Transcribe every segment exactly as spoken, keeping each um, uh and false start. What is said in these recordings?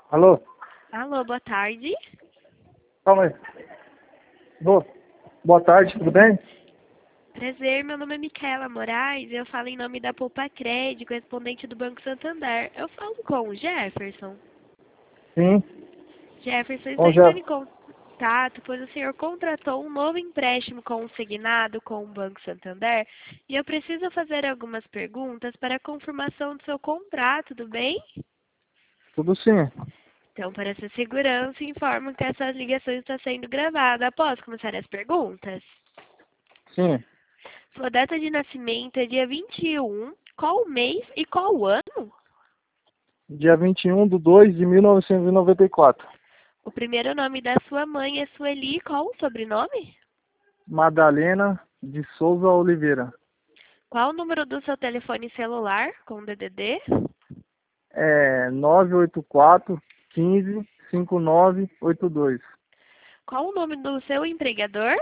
Alô? Alô, boa tarde. Calma aí. Boa, boa tarde, tudo bem? Prazer, meu nome é Micaela Moraes e eu falo em nome da Poupa Crédito, correspondente do Banco Santander. Eu falo com o Jefferson. Sim. Jefferson, estou Bom, já. entrando em contato, pois o senhor contratou um novo empréstimo consignado com o Banco Santander e eu preciso fazer algumas perguntas para a confirmação do seu contrato, tudo bem? Tudo sim. Então, para essa segurança, informo que essa ligação está sendo gravada. Posso começar as perguntas? Sim. Sua data de nascimento é dia vinte e um. Qual o mês e qual o ano? Dia vinte e um de dois de mil novecentos e noventa e quatro. O primeiro nome da sua mãe é Sueli. Qual o sobrenome? Madalena de Souza Oliveira. Qual o número do seu telefone celular com D D D? É nove oito quatro, quinze, cinquenta e nove, oitenta e dois. Qual o nome do seu empregador?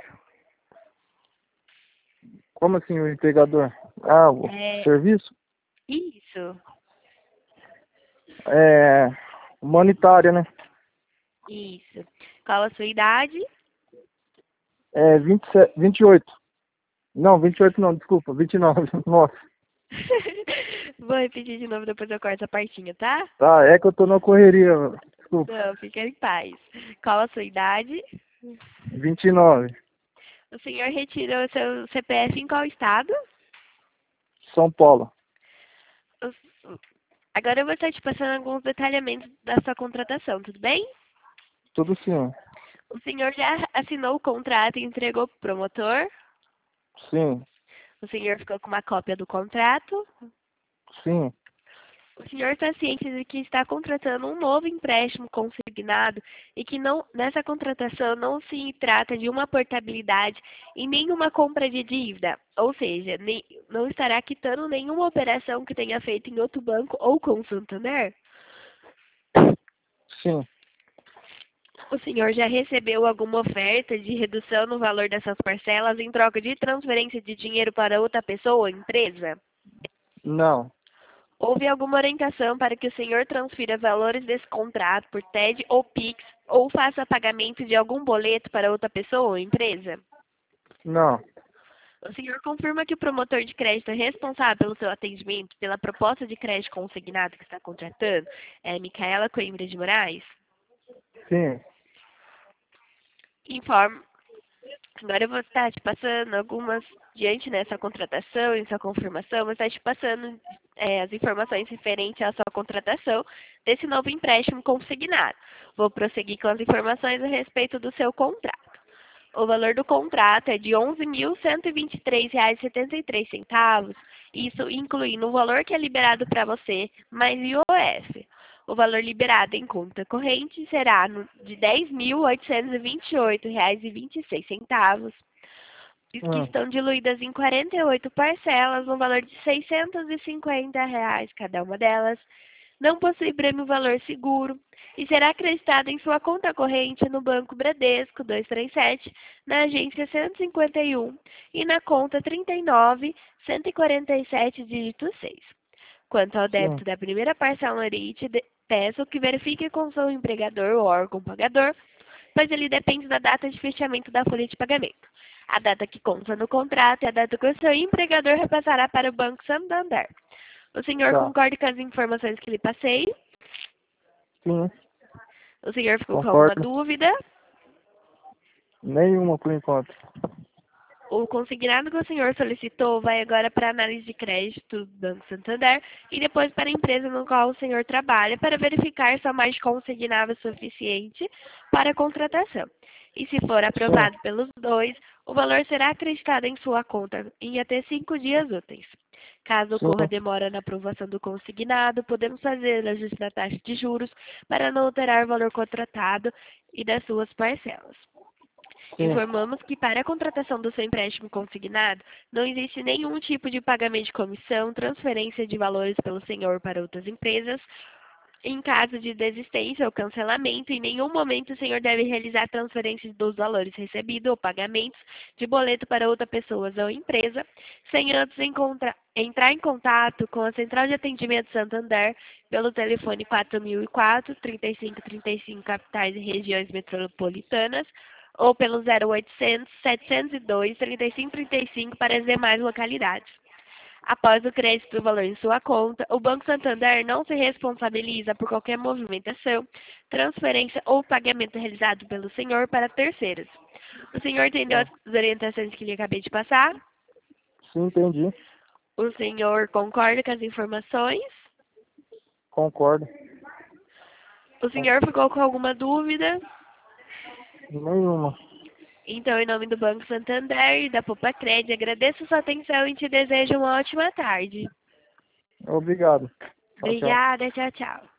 Como assim o empregador? Ah, o É serviço? isso. É humanitária, né? Isso. Qual a sua idade? É vinte e sete, vinte e oito. Não, vinte e oito não, desculpa, vinte e nove. Nossa. Vou repetir de novo, depois eu corto essa partinha, tá? Tá, é que eu tô na correria, desculpa. Não, fica em paz. Qual a sua idade? vinte e nove. O senhor retirou seu C P F em qual estado? São Paulo. Os- Agora eu vou estar te passando alguns detalhamentos da sua contratação, tudo bem? Tudo sim. O senhor já assinou o contrato e entregou para o promotor? Sim, O senhor ficou com uma cópia do contrato? sim. O senhor está ciente de que está contratando um novo empréstimo consignado e que não, nessa contratação não se trata de uma portabilidade e nenhuma compra de dívida, ou seja, nem, não estará quitando nenhuma operação que tenha feito em outro banco ou com o Santander? Sim. O senhor já recebeu alguma oferta de redução no valor dessas parcelas em troca de transferência de dinheiro para outra pessoa ou empresa? Não. Houve alguma orientação para que o senhor transfira valores desse contrato por T E D ou Pix ou faça pagamento de algum boleto para outra pessoa ou empresa? Não. O senhor confirma que o promotor de crédito é responsável pelo seu atendimento, pela proposta de crédito consignado que está contratando? É Micaela Coimbra de Moraes? Sim. Informo. Agora eu vou estar te passando algumas, diante dessa contratação e sua confirmação, vou estar te passando é, as informações referentes à sua contratação desse novo empréstimo consignado. Vou prosseguir com as informações a respeito do seu contrato. O valor do contrato é de onze mil cento e vinte e três reais e setenta e três centavos, isso incluindo o valor que é liberado para você, mais I O F. O valor liberado em conta corrente será no- de dez mil oitocentos e vinte e oito reais e vinte e seis centavos, que Hum. estão diluídas em quarenta e oito parcelas, no valor de seiscentos e cinquenta reais cada uma delas. Não possui prêmio valor seguro e será acreditado em sua conta corrente no Banco Bradesco duzentos e trinta e sete, na agência cento e cinquenta e um e na conta trinta e nove, cento e quarenta e sete, dígito seis. Quanto ao Sim. débito da primeira parcela honorite, de- peço que verifique com seu empregador ou órgão pagador, pois ele depende da data de fechamento da folha de pagamento. A data que consta no contrato é a data que o seu empregador repassará para o Banco Santander. O senhor Tá. concorda com as informações que lhe passei? Sim. O senhor ficou com alguma Concordo. dúvida? Nenhuma por enquanto. O consignado que o senhor solicitou vai agora para a análise de crédito do Banco Santander e depois para a empresa no qual o senhor trabalha para verificar se a margem consignável é suficiente para a contratação. E se for Sim. aprovado pelos dois, o valor será acreditado em sua conta em até cinco dias úteis. Caso ocorra Sim. demora na aprovação do consignado, podemos fazer ajuste na taxa de juros para não alterar o valor contratado e das suas parcelas. Sim. Informamos que para a contratação do seu empréstimo consignado, não existe nenhum tipo de pagamento de comissão, transferência de valores pelo senhor para outras empresas Em caso de desistência ou cancelamento, em nenhum momento o senhor deve realizar transferências dos valores recebidos ou pagamentos de boleto para outra pessoa ou empresa, sem antes encontra- entrar em contato com a Central de Atendimento Santander pelo telefone quatro mil e quatro, trinta e cinco trinta e cinco, capitais e regiões metropolitanas, ou pelo zero oitocentos, setecentos e dois, trinta e cinco trinta e cinco para as demais localidades. Após o crédito do valor em sua conta, o Banco Santander não se responsabiliza por qualquer movimentação, transferência ou pagamento realizado pelo senhor para terceiros. O senhor entendeu Tá. as orientações que lhe acabei de passar? Sim, entendi. O senhor concorda com as informações? Concordo. O senhor ficou com alguma dúvida? Nenhuma. Então, em nome do Banco Santander e da Popacred, agradeço sua atenção e te desejo uma ótima tarde. Obrigado. Tchau, tchau. Obrigada, tchau, tchau.